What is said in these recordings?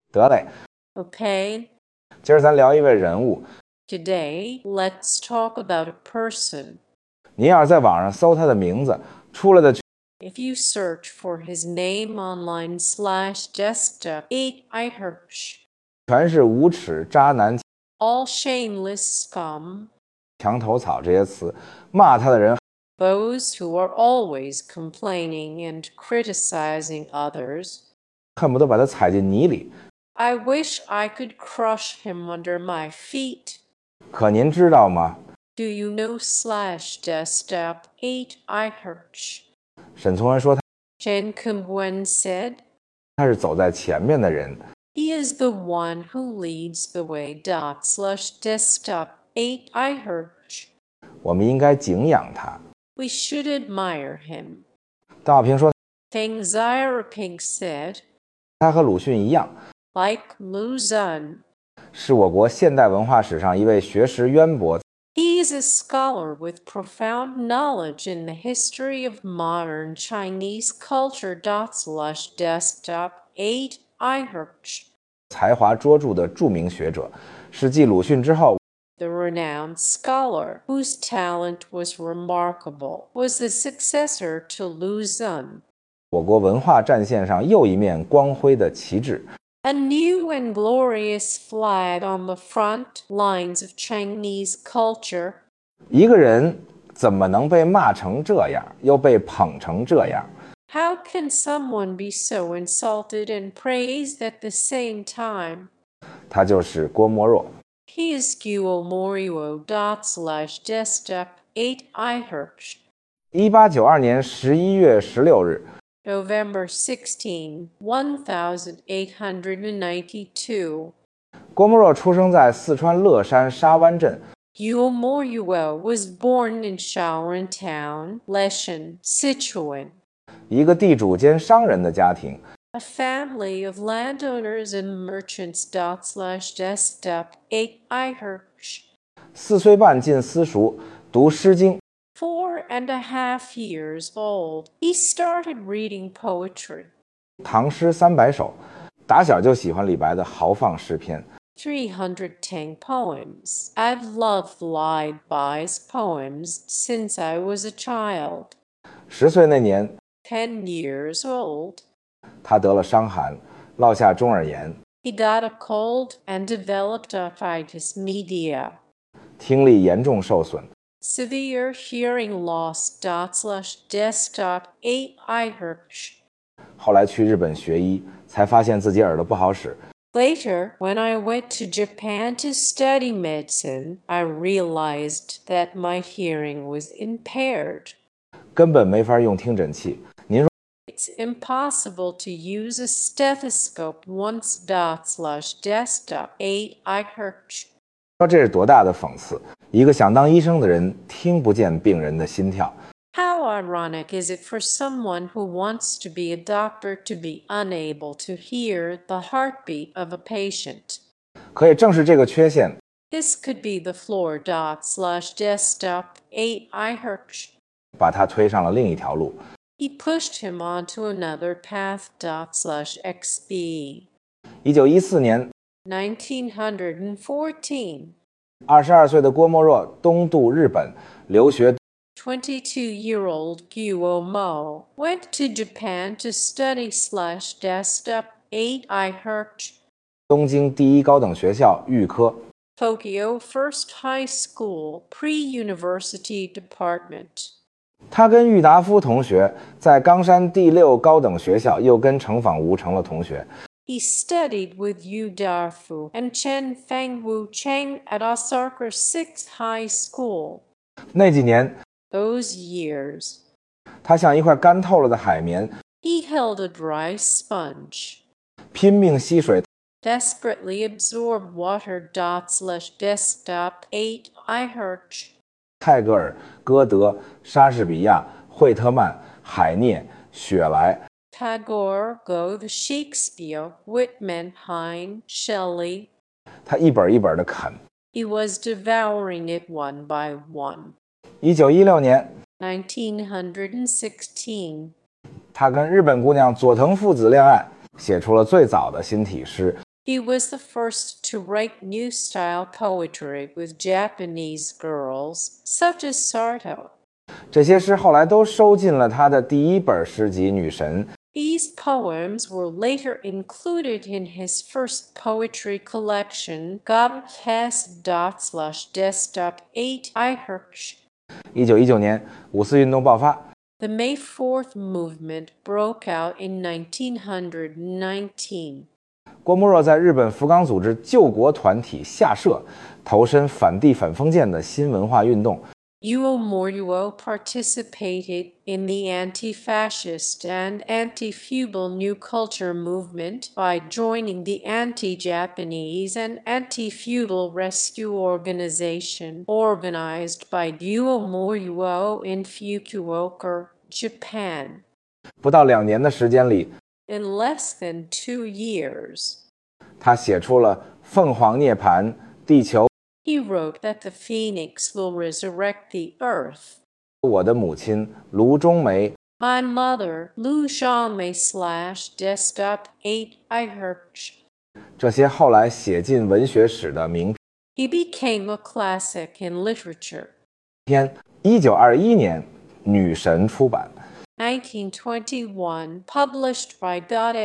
得嘞， Okay, 今儿咱聊一位人物。 today let's talk about a person. 您要是在网上搜他的名字，出来的 If you search for his name online/desktop 8i Hirsch, 全是无耻、渣男、 all shameless scum, 墙头草这些词，骂他的人 those who are always complaining and criticizing others. 恨不得把他踩进泥里。 I wish I could crush him under my feet. 可您知道吗？ Do you know /desktop 8i Hirsch? 沈从文说 Chen Kumwen said, 他是走在前面的人， he is the one who leads the way. /desktop 8i Hirsch. 我们应该敬仰他。 We should admire him. 邓小平说 Deng Xiaoping said, 他和鲁迅一样， like Lu Xun, 是我国现代文化史上一位学识渊博、 he is a scholar with profound knowledge in the history of modern Chinese culture. /desktop 8i Hirsch. 才华卓著的著名学者，是继鲁迅之后 The renowned scholar, whose talent was remarkable, was the successor to Lu Xun. 我国文化战线上又一面光辉的旗帜。 A new and glorious flag on the front lines of Chinese culture. 一个人怎么能被骂成这样，又被捧成这样？ How can someone be so insulted and praised at the same time? 他就是郭沫若。 He is Guo Morio. /desktop 8i Hirsch. 1892年11月16日， November 16, 1892. 郭沫若出生在四川乐山沙湾镇。 Guo Morio was born in Shaoran Town, Leshan, Sichuan, 一个地主兼商人的家庭， a family of landowners and merchants. /desktop 8i Hirsch. 4岁半进私塾，读《诗经》， 4.5 years old, he started reading poetry. 唐诗300首，打小就喜欢李白的豪放诗篇。 310 poems. I've loved Li Bai's poems since I was a child. 10岁那年， 10 years old, 他得了伤寒，落下中耳炎， he got a cold and developed otitis media. 听力严重受损， Severe hearing loss. /desktop 8i Hirsch. 后来去日本学医，才发现自己耳朵不好使。 Later, when I went to Japan to study medicine, I realized that my hearing was impaired. 根本没法用听诊器。您说 It's impossible to use a stethoscope once. /desktop 8i Hirsch. 这是多大的讽刺？一个想当医生的人听不见病人的心跳。 How ironic is it for someone who wants to be a doctor to be unable to hear the heartbeat of a patient? 可也正是这个缺陷， This could be the floor. /desktop 8i Hirsch. 把他推上了另一条路。 He pushed him onto another path. /xb. 1914年， 1914. 22岁的郭沫若东渡日本留学， 22-year-old Guo Mo went to Japan to study. /desktop 8i Hirsch. 东京第一高等学校预科。 Tokyo First High School Pre-University Department. 他跟郁达夫同学在冈山第6高等学校，又跟程访吴成了同学。 He studied with Yu Darfu and Chen Fengwu Cheng at Osaka 6th High School. 那几年， Those years, 他像一块干透了的海绵， he held a dry sponge, 拼命吸水， desperately absorbed water. /desktop 8i Hirsch. 泰戈尔、歌德、莎士比亚、惠特曼、海涅、雪莱， Tagore, Goethe, Shakespeare, Whitman, Heine, Shelley. 他一本一本的啃。 He was devouring it one by one. 1916年， 1916. 他跟日本姑娘佐藤父子恋爱，写出了最早的新体诗。 He was the first to write new style poetry with Japanese girls, such as Sarto. 这些诗后来都收进了他的第一本诗集《女神》。 These poems were later included in his first poetry collection, Gabfest./Desktop 8 iHerch. 1919年，五四运动爆发， The May 4th movement broke out in 1919. 郭沫若在日本福冈组织救国团体下社，投身反帝反封建的新文化运动。 Yuo Moryuo participated in the anti-fascist and anti-feudal new culture movement by joining the anti-Japanese and anti-feudal rescue organization organized by Yuo Moryuo in Fukuoka, Japan. 不到2年的时间里， In less than 2 years, 他写出了《凤凰涅槃》《地球》。 he wrote that the phoenix will resurrect the earth. 我的母亲卢中梅， My mother, Lu Xiaomei/Desktop 8 iHerch. 这些后来写进文学史的名 He became a classic in literature. 篇。1921年，《女神》出版。 1921, published by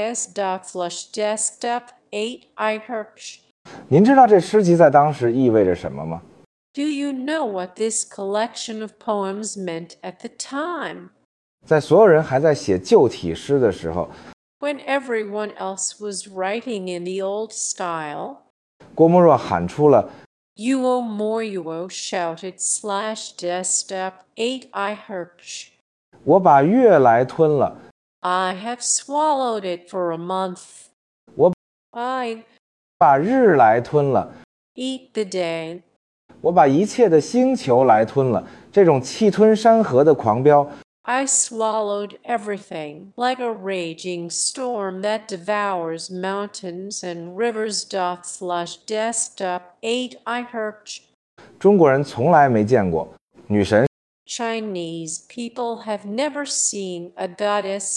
Goddess./Desktop 8 iHerch. 您知道这诗集在当时意味着什么吗？ Do you know what this collection of poems meant at the time? 在所有人还在写旧体诗的时候， When everyone else was writing in the old style, 郭沫若喊出了 Yuo Moryuo shouted/Desktop 8 iHerch. 我把月来吞了， I have swallowed it for a month. 我 I 把日来吞了， eat the day. 我把一切的星球来吞了。这种气吞山河的狂飙， I swallowed everything, like a raging storm that devours mountains and rivers. /Desktop 8 iHerch. 中国人从来没见过。女神 Chinese people have never seen a goddess.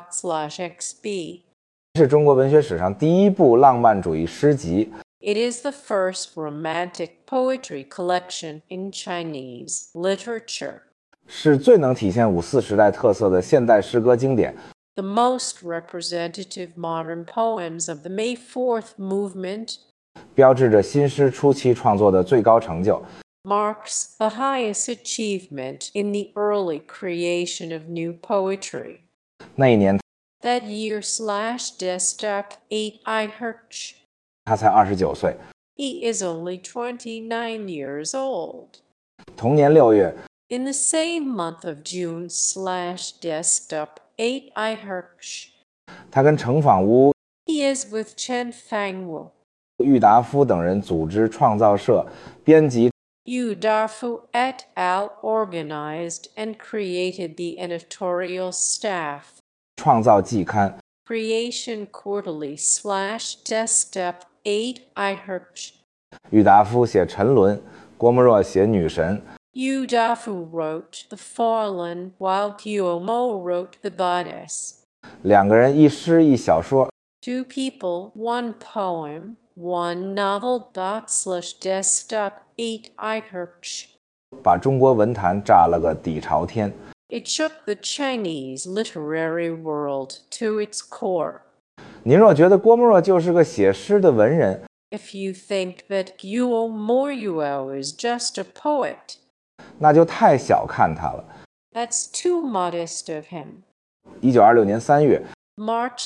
/XB. 是中国文学史上第一部浪漫主义诗集。 It is the first romantic poetry collection in Chinese literature. 是最能体现5·4时代特色的现代诗歌经典， The most representative modern poems of the May 4th movement, 标志着新诗初期创作的最高成就。 marks the highest achievement in the early creation of new poetry. 那一年 That year /Desktop 8 iHerch. 他才29岁。 He is only 29 years old. 同年6月， In the same month of June /Desktop 8 iHerch. 他跟程仿吾、 He is with Chen Fangwu, 郁达夫等人组织创造社，编辑 Yu Dafu et al. Organized and created the editorial staff. 创造季刊。 Creation Quarterly /Desktop 8 iHerch. 郁达夫写《沉沦》，郭沫若写《女神》。 Yu Dafu wrote The Fallen, while Guomo wrote The Goddess. 两个人一诗一小说， Two people, one poem, one novel. /Desktop 8 iHerch. 把中国文坛炸了个底朝天。 It shook the Chinese literary world to its core. 您若觉得郭沫若就是个写诗的文人， If you think that Guo Moryuo is just a poet, 那就太小看他了。 that's too modest of him. 1926年3月， March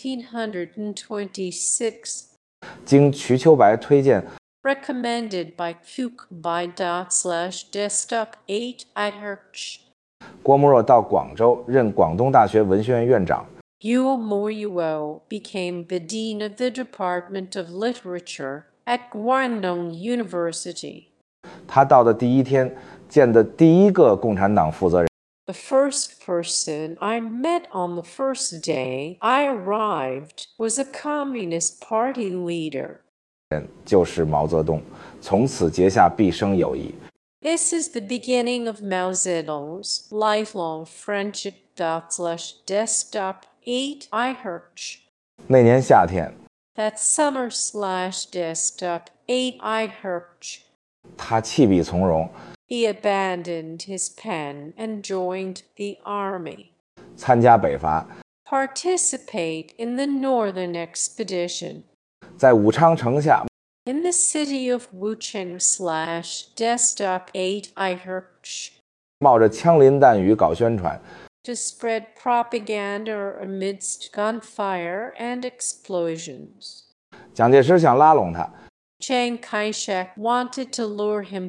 1926, 经瞿秋白推荐， recommended by Fukubai./Desktop 8 iHerch. 郭沫若到广州任广东大学文学院院长。 Guo Moryuo became the dean of the Department of Literature at Guangdong University. 他到的第一天，见的第一个共产党负责人 The first person I met on the first day I arrived was a Communist Party leader. 就是毛泽东，从此结下毕生友谊。 This is the beginning of Mao Zedong's lifelong friendship. /Desktop 8 iHerch. 那年夏天， That's summer/desktop 8 iHerch. 他弃笔从戎， He abandoned his pen and joined the army. 参加北伐， Participate in the northern expedition. 在武昌城下 In the city of Wuchang/desktop 8 iHerch. 冒着枪林弹雨搞宣传， To spread propaganda amidst gunfire and explosions. 蒋介石想拉拢他， Chiang Kai-shek wanted to lure him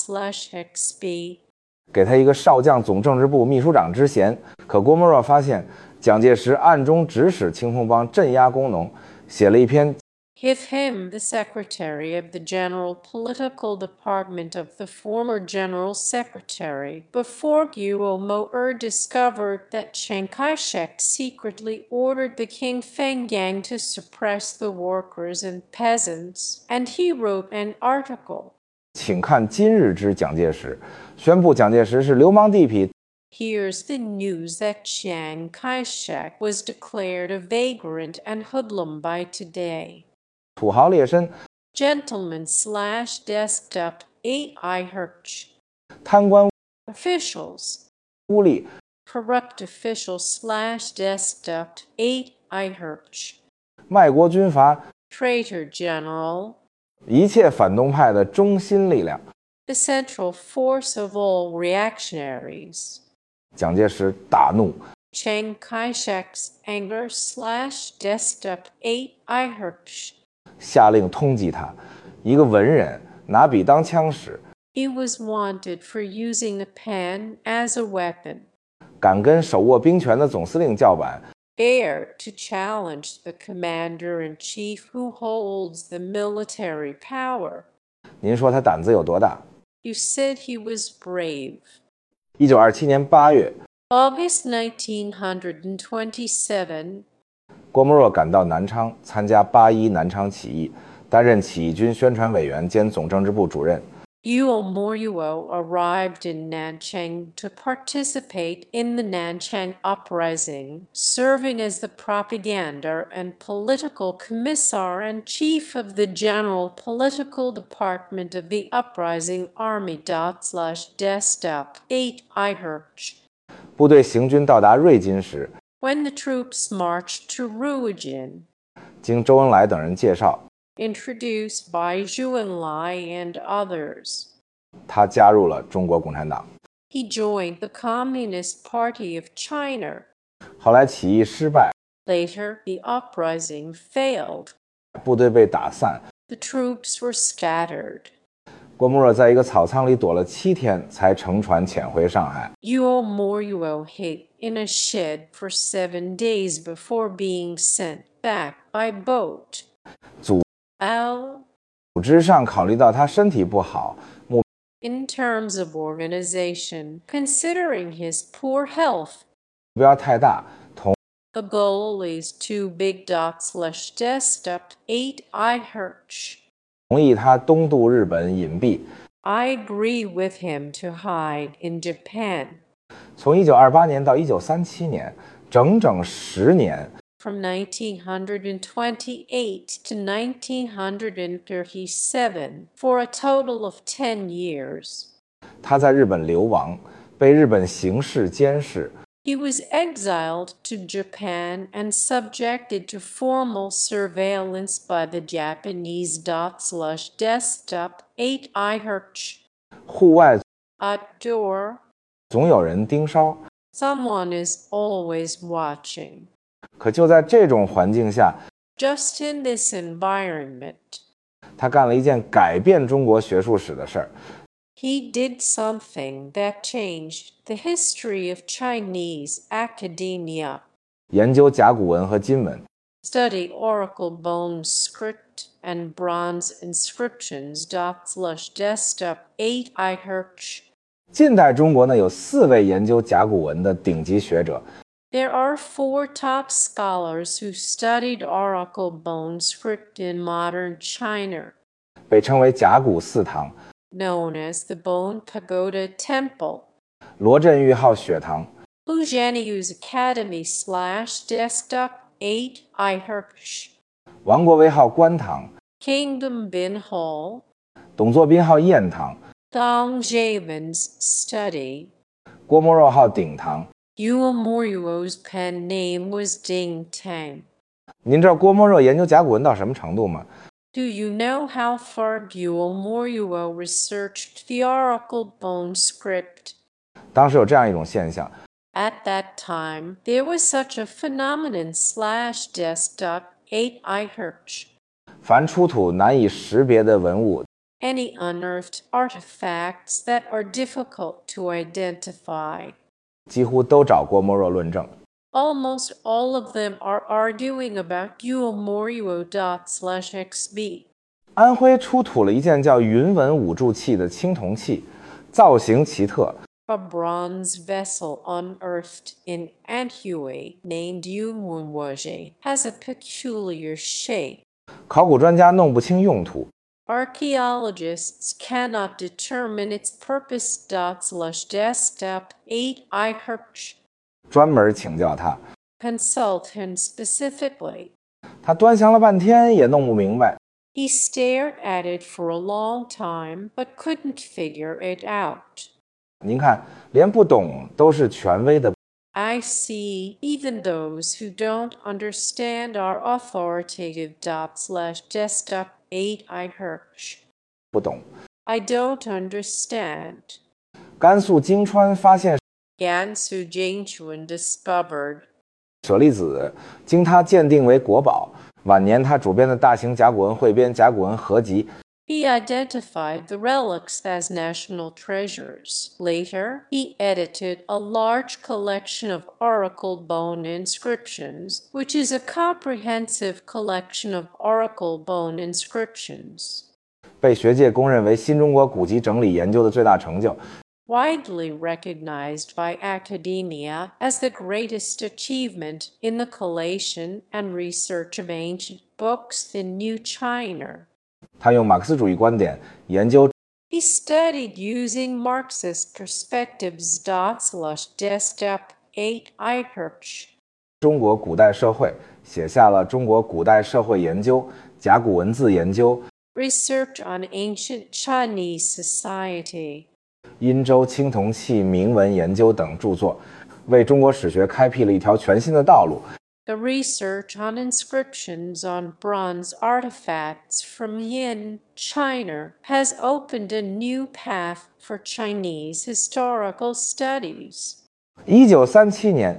./xb. 给他一个少将总政治部秘书长之衔。可郭沫若发现蒋介石暗中指使青红帮镇压工农，写了一篇 Give him the secretary of the General Political Department of the former General Secretary before Guo Mo'er discovered that Chiang Kai-shek secretly ordered the King Feng Gang to suppress the workers and peasants, and he wrote an article. 请看今日之蒋介石，宣布蒋介石是流氓地痞。 Here's the news that Chiang Kai-shek was declared a vagrant and hoodlum by today. 土豪劣绅， Gentlemen/desktop 8 iHerch. 贪官 Officials. 污吏， Corrupt official/desktop 8 iHerch. 卖国军阀， Traitor general. 一切反动派的中心力量。 The central force of all reactionaries. 蒋介石大怒， Chiang Kai-shek's anger/desktop 8 iHerch. 下令通缉他。一个文人拿笔当枪使， He was wanted for using a pen as a weapon. 敢跟手握兵权的总司令叫板， Dare to challenge the commander-in-chief who holds the military power. 您说他胆子有多大？ You said he was brave. 1927年8月， August 1927. 郭沫若赶到南昌，参加8·1南昌起义，担任起义军宣传委员兼总政治部主任。 Yuo Moryuo arrived in Nanchang to participate in the Nanchang Uprising, serving as the propaganda and political commissar and chief of the General Political Department of the Uprising Army. /desktop 8 iHerch. 部队行军到达瑞金时， When the troops marched to Ruijin, 经周恩来等人介绍， introduced by Zhou Enlai and others, 他加入了中国共产党。 he joined the Communist Party of China. 后来起义失败， Later, the uprising failed. 部队被打散， The troops were scattered. 郭沫若在一个草仓里躲了7天，才乘船潜回上海。 Yuo Moryuo hid in a shed for 7 days before being sent back by boat. 组 L. 织上考虑到他身体不好， In terms of organization, considering his poor health, 目标太大， the goal is too big. /desktop 8 iHerch. 同意他东渡日本隐蔽。 I agree with him to hide in Japan. 从1928年到1937年，整整10年， From 1928 to 1937, for a total of 10 years. 他在日本流亡，被日本刑事监视。 He was exiled to Japan and subjected to formal surveillance by the Japanese. /desktop 8 iHerch. 户外 Outdoor, 总有人盯梢。 someone is always watching. 可就在这种环境下， Just in this environment, 他干了一件改变中国学术史的事儿。 he did something that changed the history of Chinese academia. 研究甲骨文和金文， Study oracle bone script and bronze inscriptions. /desktop 8 iHerch. 近代中国呢有4位研究甲骨文的顶级学者， There are 4 top scholars who studied oracle bone script in modern China, 被称为甲骨四堂。 known as the Bone Pagoda Temple. 罗振玉号雪堂， Luzhaniu's Academy /desktop 8 iHerch. 王国维号官堂， Kingdom Bin Hall, 董作宾号宴堂， Thong Javan's study. 郭沫若号鼎堂。 Yuo Moryuo's pen name was Ding Tang. 您知道郭沫若研究甲骨文到什么程度吗？ Do you know how far Yuo Moryuo researched the oracle bone script? 当时有这样一种现象， At that time, there was such a phenomenon /desktop 8 iHerch. 凡出土难以识别的文物， Any unearthed artifacts that are difficult to identify. 几乎都找郭沫若论证。 Almost all of them are arguing about Yuo Moryuo./xb. 安徽出土了一件叫云纹五柱器的青铜器，造型奇特， A bronze vessel unearthed in Anhui named Yumunwoje has a peculiar shape. 考古专家弄不清用途， Archaeologists cannot determine its purpose. /desktop 8 iHerch. 专门请教他。 Consult him specifically. 他端详了半天也弄不明白。 He stared at it for a long time but couldn't figure it out. 您看，连不懂都是权威的。 I see even those who don't understand are authoritative. /desktop 8 iHerch. 不懂。 I don't understand. 甘肃金川发现 Gansu Jingchuan discovered. 舍利子，经他鉴定为国宝。晚年他主编的大型甲骨文汇编《甲骨文合集》， He identified the relics as national treasures. Later, he edited a large collection of oracle bone inscriptions, which is a comprehensive collection of oracle bone inscriptions. 被学界公认为新中国古籍整理研究的最大成就。 Widely recognized by academia as the greatest achievement in the collation and research of ancient books in New China. 他用马克思主义观点研究 He studied using Marxist perspectives. /desktop 8 iHerch. 中国古代社会，写下了《中国古代社会研究》《甲骨文字研究》《 Research on Ancient Chinese Society. 殷周青铜器铭文研究》等著作，为中国史学开辟了一条全新的道路。 The research on inscriptions on bronze artifacts from Yin, China, has opened a new path for Chinese historical studies. 1937年，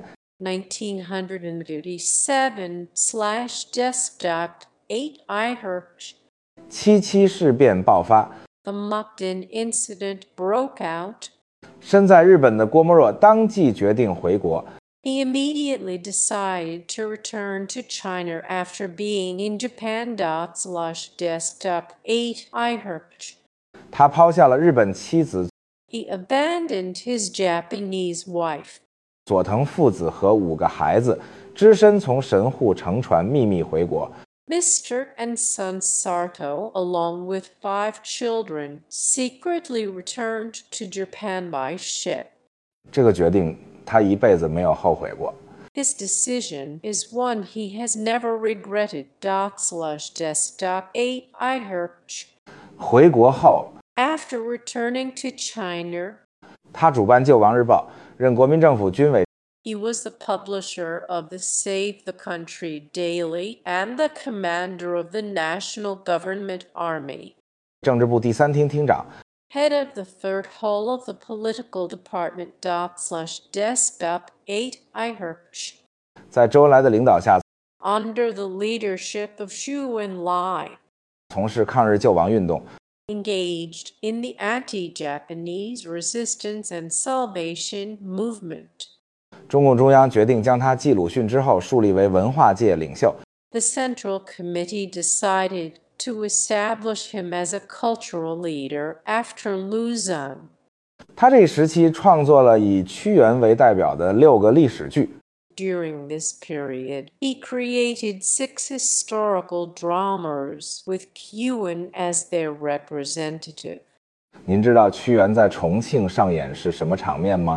1957 /desktop 8 iHerch. 七事变爆发， The Mukden incident broke out. 身在日本的郭沫若当即决定回国。 He immediately decided to return to China after being in Japan. /desktop 8 iHerch. 他抛下了日本妻子 He abandoned his Japanese wife. 佐藤父子和5个孩子，只身从神户乘船秘密回国。 Mr. and son Sarto, along with 5 children, secretly returned to Japan by ship. 这个决定他一辈子没有后悔过。 This decision is one he has never regretted. /desktop 8 iHerch. 回国后， After returning to China, 他主办《救亡日报》，任国民政府军委 he was the publisher of the Save the Country Daily and the commander of the National Government Army. 政治部第3厅厅长， Head of the third hall of the political department. /desktop 8 iHerch. 在周恩来的领导下， Under the leadership of Zhou Enlai, 从事抗日救亡运动。 engaged in the anti-Japanese resistance and salvation movement. 中共中央决定将他继鲁迅之后树立为文化界领袖。 The Central Committee decided to establish him as a cultural leader after Luzon. 他这一时期创作了以屈原为代表的6个历史剧。 During this period, he created 6 historical dramas with Yuan as their representative. 您知道屈原在重庆上演是什么场面吗？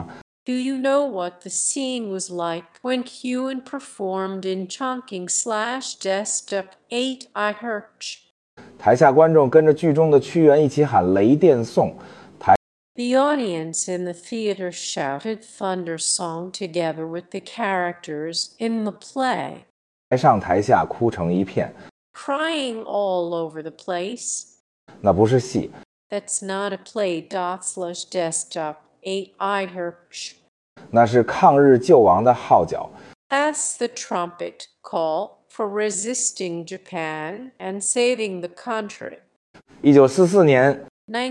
Do you know what the scene was like when Hewen performed in Chongqing/Desktop 8 I Herch? 台下观众跟着剧中的屈原一起喊雷电颂， The audience in the theater shouted Thunder Song together with the characters in the play, 台上台下哭成一片。 crying all over the place. 那不是戏， That's not a play. Desktop 8 I Herch. 那是抗日救亡的号角。 That's the trumpet call for resisting Japan and saving the country. 1944年，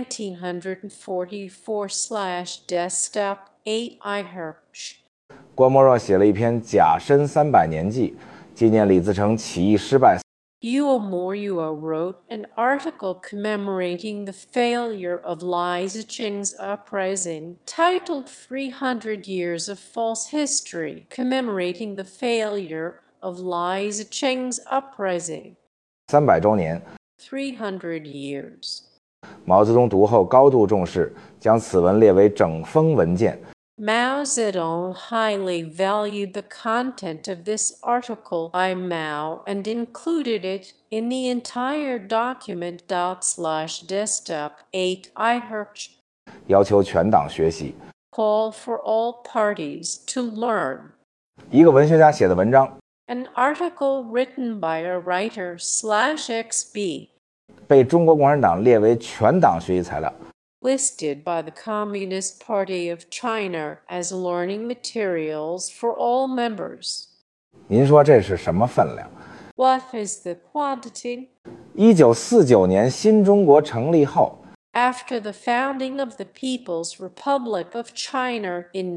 1944/Desktop 8 I Herch. 郭沫若写了一篇《甲申300年记》，纪念李自成起义失败。 Yuo Moryuo wrote an article commemorating the failure of Lai Zicheng's uprising, titled 300 Years of False History, commemorating the failure of Lai Zicheng's uprising. 300周年， 300 years. 毛泽东读后高度重视，将此文列为整封文件。 Mao Zedong highly valued the content of this article by Mao and included it in the entire document. /desktop 8 I Herch. 要求全党学习。 Call for all parties to learn. 一个文学家写的文章， An article written by a writer/XB, 被中国共产党列为全党学习材料。 listed by the Communist Party of China as learning materials for all members. 您说这是什么分量？ What is the quantity? 1949年新中国成立后， After the founding of the People's Republic of China in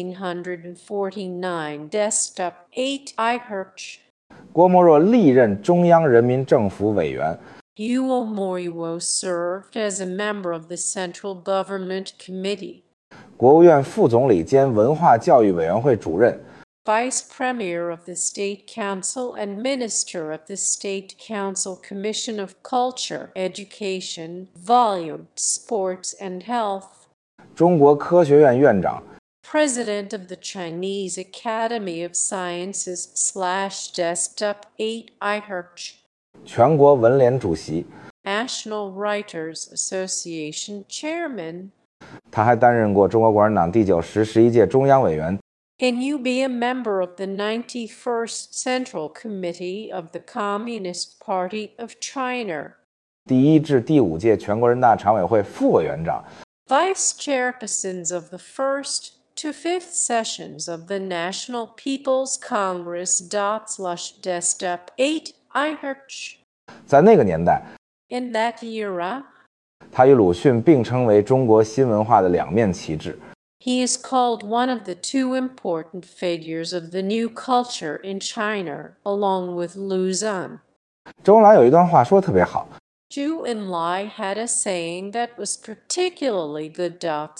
1949, Desktop 8 I Herch. 郭沫若历任中央人民政府委员， Yuo Moryuo served as a member of the Central Government Committee, 国务院副总理兼文化教育委员会主任， Vice Premier of the State Council and Minister of the State Council Commission of Culture, Education, Volume, Sports and Health, 中国科学院院长， President of the Chinese Academy of Sciences/Desktop 8 I Herch, 全国文联主席。 National Writers Association Chairman. 他还担任过中国共产党第90、11届中央委员。 Can you be a member of the 91st Central Committee of the Communist Party of China? 第1至第5届全国人大常委会副委员长， Vice chairpersons of the 1st to 5th sessions of the National People's Congress. /Desktop 8 I Herch. 在那个年代， In that era, 他与鲁迅并称为中国新文化的两面旗帜。 he is called one of the two important figures of the new culture in China, along with Lu Xun. 周恩来有一段话说得特别好， Zhu Enlai had a saying that was particularly good.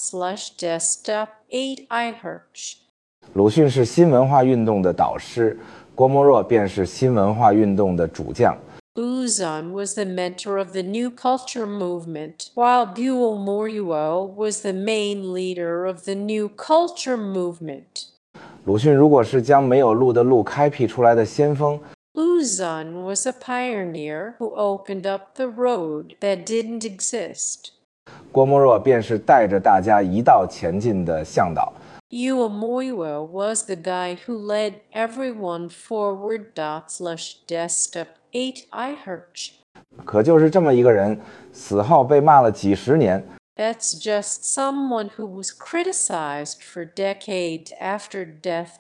/Desktop 8 I Herch. 鲁迅是新文化运动的导师，郭沫若便是新文化运动的主将。 Lu Xun was the mentor of the New Culture movement, while Yuo Moryuo was the main leader of the New Culture movement. 鲁迅如果是将没有路的路开辟出来的先锋， Lu Xun was a pioneer who opened up the road that didn't exist. 郭沫若便是带着大家一道前进的向导。 Yuo Moryuo was the guy who led everyone forward. /Desktop 8 I Herch. 可就是这么一个人，死后被骂了几十年。 That's just someone who was criticized for decades after death.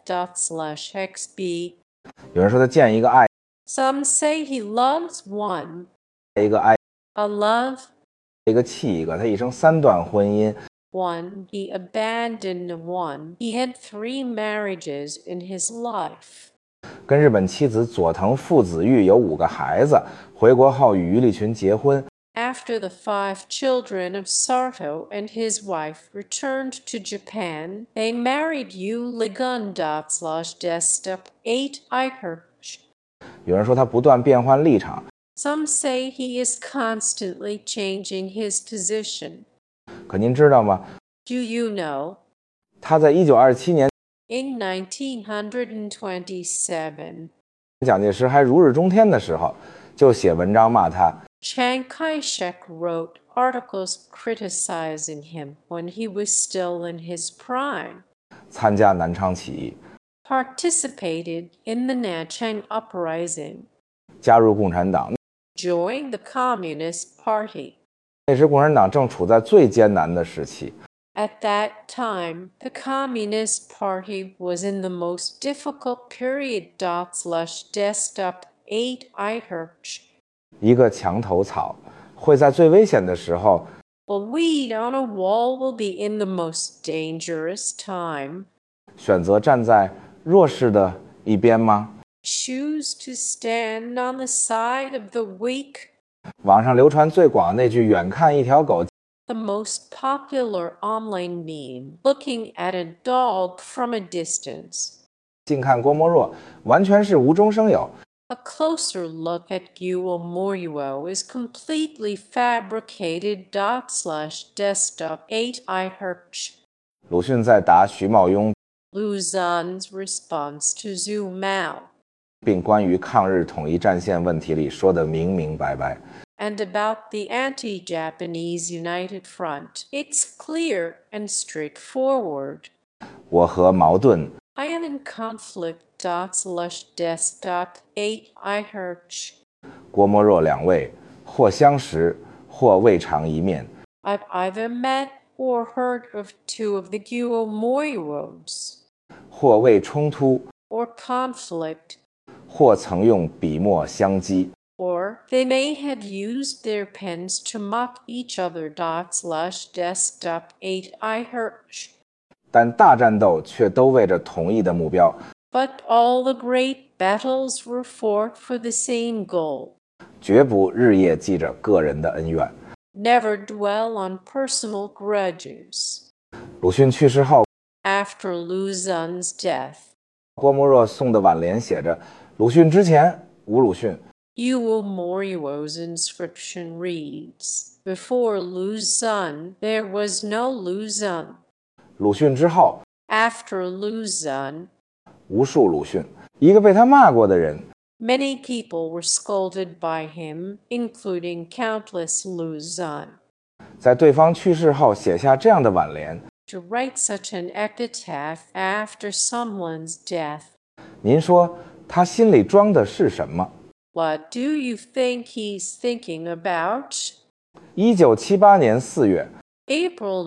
/XB. 有人说他见一个爱 Some say he loves one, 一个，爱 a love 一个，气一个，他一生3段婚姻。 one. He abandoned one. He had 3 marriages in his life. 跟日本妻子佐藤父子玉有5个孩子，回国后与于立群结婚。 After the 5 children of Sarto and his wife returned to Japan, they married Yu Ligun. /Desktop 8 I Herch. 有人说他不断变换立场， Some say he is constantly changing his position. 可您知道吗？ Do you know? 他在1927年 In 1927, 蒋介石还如日中天的时候，就写文章骂他。 Chiang Kai-shek wrote articles criticizing him when he was still in his prime, 参加南昌起义， participated in the Nanchang Uprising, 加入共产党。 joined the Communist Party. 那时共产党正处在最艰难的时期， At that time, the Communist Party was in the most difficult period. Desktop 8 Eichurch. 一个墙头草会在最危险的时候 A weed on a wall will be in the most dangerous time. 选择站在弱势的一边吗？ Choose to stand on the side of the weak. 网上流传最广的那句"远看一条狗 The most popular online meme, looking at a dog from a distance. 近看郭沫若"完全是无中生有。 A closer look at Guo Moruo is completely fabricated. Desktop 8 Eichurch. 鲁迅在答徐茂庸 Lu Xun's response to Zhu Mao, 并关于抗日统一战线问题里说得明明白白。 and about the anti-Japanese United Front. It's clear and straightforward. 我和矛盾 I am in conflict. Desktop 8 Eichurch. 郭沫若两位或相识或未尝一面， I've either met or heard of two of the Guo Moruos, 或为冲突， or conflict, 或曾用笔墨相激。 or they may have used their pens to mock each other. Desktop 8 Eichurch. 但大战斗却都为着同一的目标， But all the great battles were fought for the same goal. 绝不日夜记着个人的恩怨。 Never dwell on personal grudges. 鲁迅去世后， After Lu Xun's death, 郭沫若送的挽联写着"鲁迅之前无鲁迅， Guo Moruo's inscription reads, Before Lu Xun, there was no Lu Xun. 鲁迅之后 After Lu Xun, 无数鲁迅"。一个被他骂过的人， many people were scolded by him, including countless Lu Xun. 在对方去世后写下这样的挽联， To write such an epitaph after someone's death, 您说他心里装的是什么？ what do you think he's thinking about? 1978年4月， April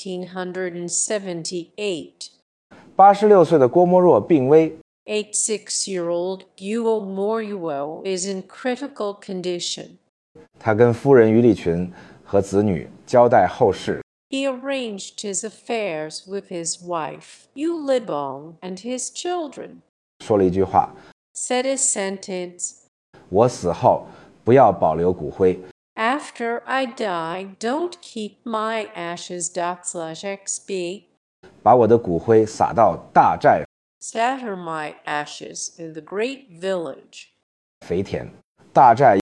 1978. 86岁的郭沫若病危， 86-year-old Guo Moruo is in critical condition. 他跟夫人于丽群和子女交代后事， He arranged his affairs with his wife, Yu Libong, and his children. 说了一句话 Said a sentence, 我死后不要保留骨灰， After I die, don't keep my ashes. /xb. 把我的骨灰撒到大寨 Scatter my ashes in the great village. 肥田。大寨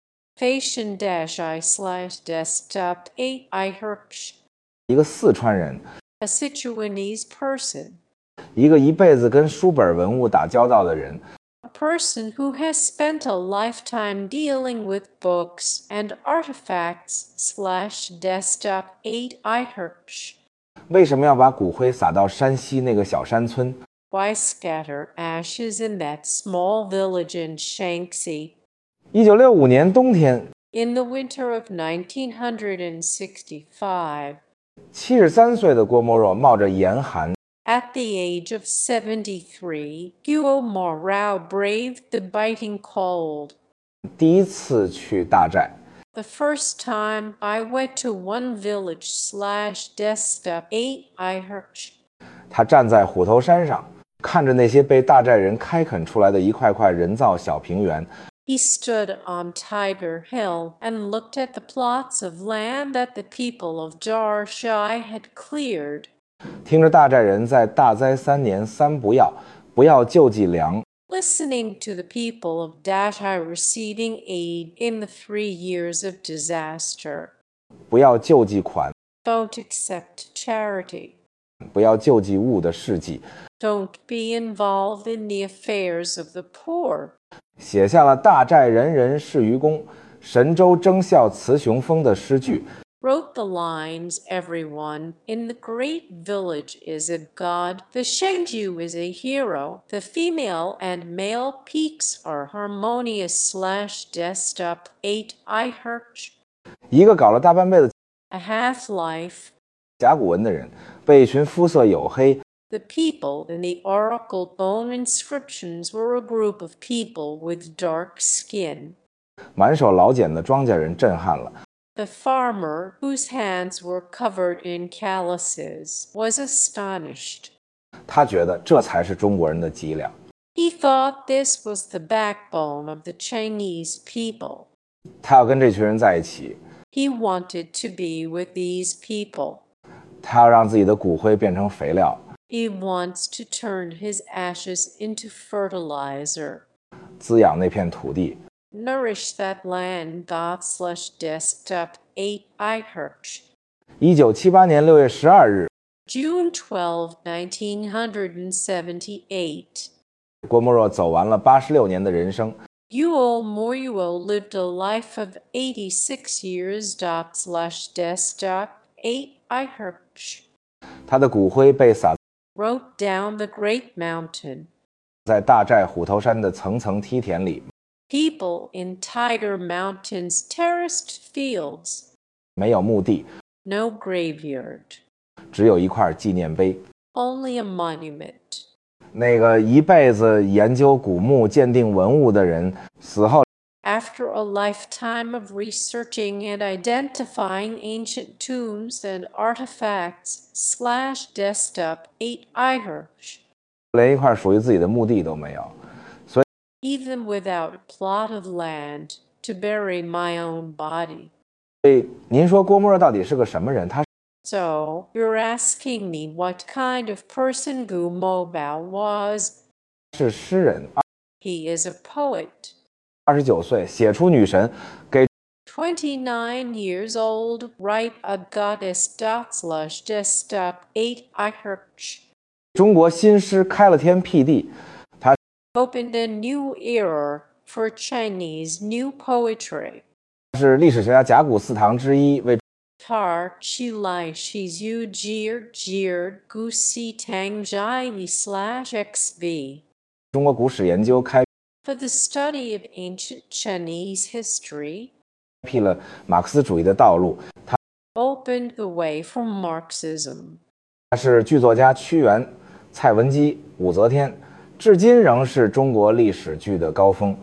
Fashion-I/desktop 8 Eichurch. 一个四川人， A Sichuanese person. 一个一辈子跟书本文物打交道的人， A person who has spent a lifetime dealing with books and artifacts. /desktop 8 Eichurch. 为什么要把骨灰撒到山西那个小山村？ Why scatter ashes in that small village in Shaanxi? 1965年冬天， In the winter of 1965, 73岁的郭沫若冒着严寒， at the age of 73, Guo Moruo braved the biting cold. 第一次去大寨， The first time I went to one village. /desktop 8 Eichurch. 他站在虎头山上，看着那些被大寨人开垦出来的一块块人造小平原， He stood on Tiger Hill and looked at the plots of land that the people of Darshai had cleared. 听着大寨人在大灾3年3不要，不要救济粮， Listening to the people of Dashai receiving aid in the 3 years of disaster. 不要救济款， Don't accept charity. 不要救济物的事迹， Don't be involved in the affairs of the poor. 写下了大寨人人是愚公，神州争笑雌雄风的诗句。 Wrote the lines, everyone, in the great village is a god, the Shengju is a hero, the female and male peaks are harmonious/dressed up, 8 I herch. 一个搞了大半辈子 A half-life. 甲骨文的人，被一群肤色黝黑、 The people in the oracle bone inscriptions were a group of people with dark skin. 满手老茧的庄稼人震撼了。 The farmer, whose hands were covered in calluses, was astonished. 他觉得这才是中国人的脊梁。 He thought this was the backbone of the Chinese people. 他要跟这群人在一起， He wanted to be with these people. 他要让自己的骨灰變成肥料， He wants to turn his ashes into fertilizer. 滋養那片土地。 Nourish that land, God/desktop 8 I herch. 1978年6月12日， June 12, 1978. 郭沫若走完了86年的人生。 Yuval Moyuo lived a life of 86 years. /desktop 8 I herch. 他的骨灰被撒 Wrote down the great mountain. 在大寨虎头山的层层梯田里， People in Tiger Mountain's terraced fields. 没有墓地， No graveyard. 只有一块纪念碑。 Only a monument. 那个一辈子研究古墓、鉴定文物的人，死后 After a lifetime of researching and identifying ancient tombs and artifacts/desktop 8 I herch. 连一块属于自己的墓地都没有。 Even without a plot of land to bury my own body. 所以您说郭沫若到底是个什么人？他 So, you're asking me what kind of person Gu Mobao was? 是诗人， He is a poet. 29岁写出女神，给 29 years old, write a goddess/desktop 8 I herch. 中国新诗开了天辟地。 Opened a new era for Chinese new poetry. 是历史学家甲骨四堂之一，为 Tar Chi Lai Shizu Jir Gu Si Tang Jai /XV. 中国古史研究开 For the study of ancient Chinese history, 辟了马克思主义的道路。 opened the way for Marxism. 他是剧作家屈原、蔡文姬、武则天，至今仍是中国历史剧的高峰。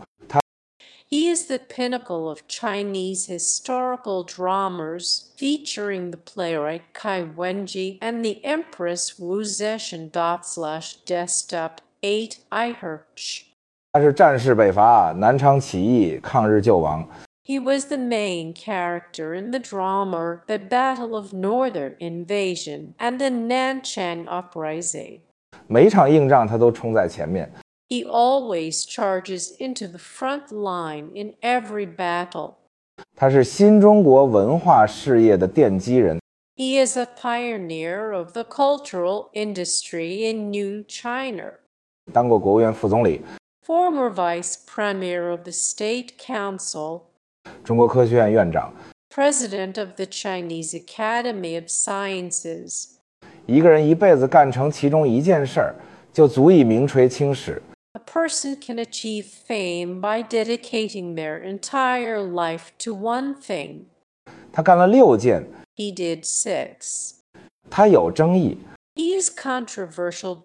He is the pinnacle of Chinese historical dramas, featuring the playwright Kai Wenji and the Empress Wu Zetian /desktop 8 I herch. 他是战事北伐、南昌起义、抗日救亡。 He was the main character in the drama The Battle of Northern Invasion and the Nanchang Uprising. 每一场硬仗他都冲在前面。 He always charges into the front line in every battle. 他是新中国文化事业的奠基人。 He is a pioneer of the cultural industry in New China. 当过国务院副总理、 Former Vice Premier of the State Council. 中国科学院院长。 President of the Chinese Academy of Sciences. 一个人一辈子干成其中一件事儿，就足以名垂青史。 A person can achieve fame by dedicating their entire life to one thing. 他干了6件， He did 6. 他有争议， He is controversial.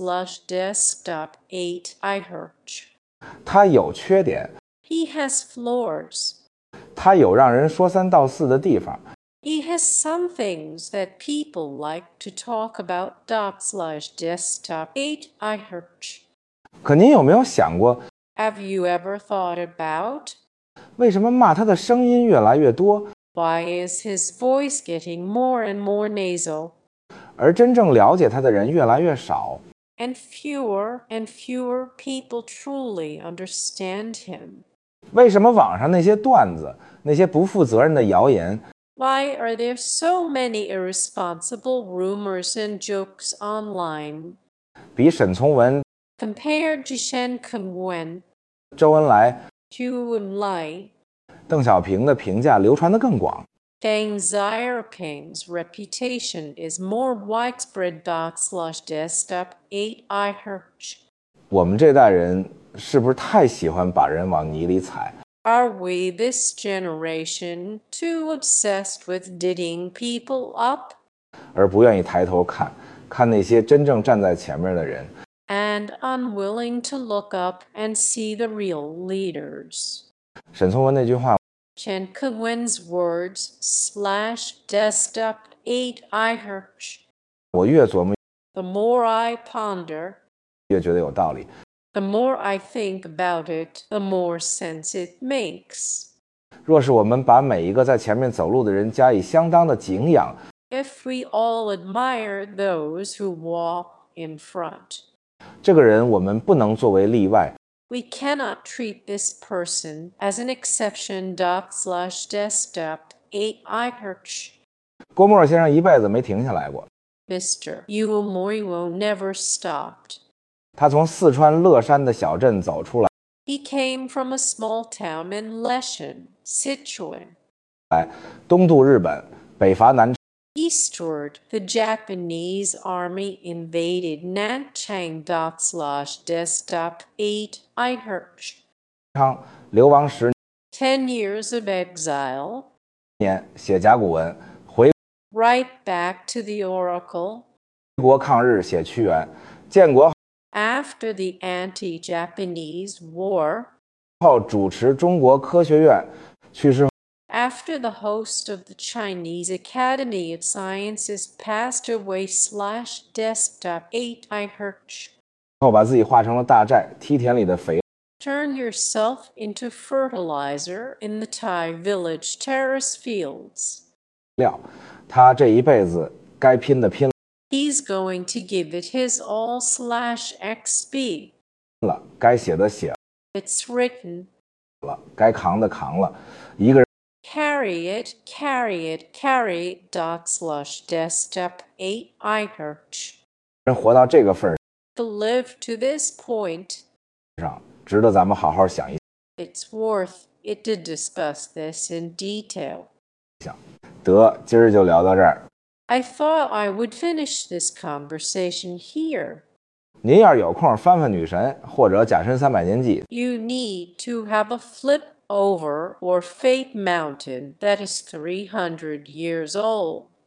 /desktop 8 I herch. 他有缺点， He has flaws. 他有让人说三道四的地方。 He has some things that people like to talk about. /desktop 8 I herch. 可您有没有想过， Have you ever thought about? 为什么骂他的声音越来越多， Why is his voice getting more and more nasal? 而真正了解他的人越来越少？ And fewer people truly understand him. 为什么网上那些段子、那些不负责任的谣言， Why are there so many irresponsible rumors and jokes online? 比沈从文、 Compared to Shen Kengwen, 周恩来、 Zhu Enlai, 邓小平的评价流传得更广。 Deng Xiaoping's reputation is more widespread. Desktop 8i Hertz. 我们这代人是不是太喜欢把人往泥里踩？ Are we, this generation, too obsessed with digging people up 而不愿意抬头看那些真正站在前面的人？ and unwilling to look up and see the real leaders? 沈从文那句话， Chen Kengwen's words /desktop 8i Hertz. 我越琢磨 The more I ponder, 越觉得有道理。 the more I think about it, the more sense it makes. 若是我们把每一个在前面走路的人加以相当的敬仰， If we all admire those who walk in front, 这个人我们不能作为例外， we cannot treat this person as an exception. /desktop 8i Hertz. 郭沫若先生一辈子没停下来过。 Mr. Yuo Moriwo never stopped. 他从四川乐山的小镇走出来， He came from a small town in Leshan, Sichuan. 东渡日本，北伐南 Eastward, the Japanese army invaded Nanchang. /desktop 8i Hertz. 昌，流亡10 10 years of exile, 年，写甲骨文，回 right back to the Oracle. 国抗日，写屈原，建国 After the anti-Japanese war, 后主持中国科学院，去世 after the host of the Chinese Academy of Sciences passed away. /desktop 8i Hertz. 后把自己化成了大寨，梯田里的肥 Turn yourself into fertilizer in the Thai village terrace fields. 料。他这一辈子该拼的拼 He's going to give it his all. /XB. 了，该写的写 It's written. 了，该扛的扛了。一个人 Carry it, carry it, carry it. /desktop 8i Hertz. 活到这个份儿 To live to this point, 上，值得咱们好好想一 it's worth it to discuss this in detail. 想。得，今儿就聊到这儿。 I thought I would finish this conversation here. 您要是有空翻翻女神或者假身300年记， You need to have a flip over or Fate Mountain that is 300 years old.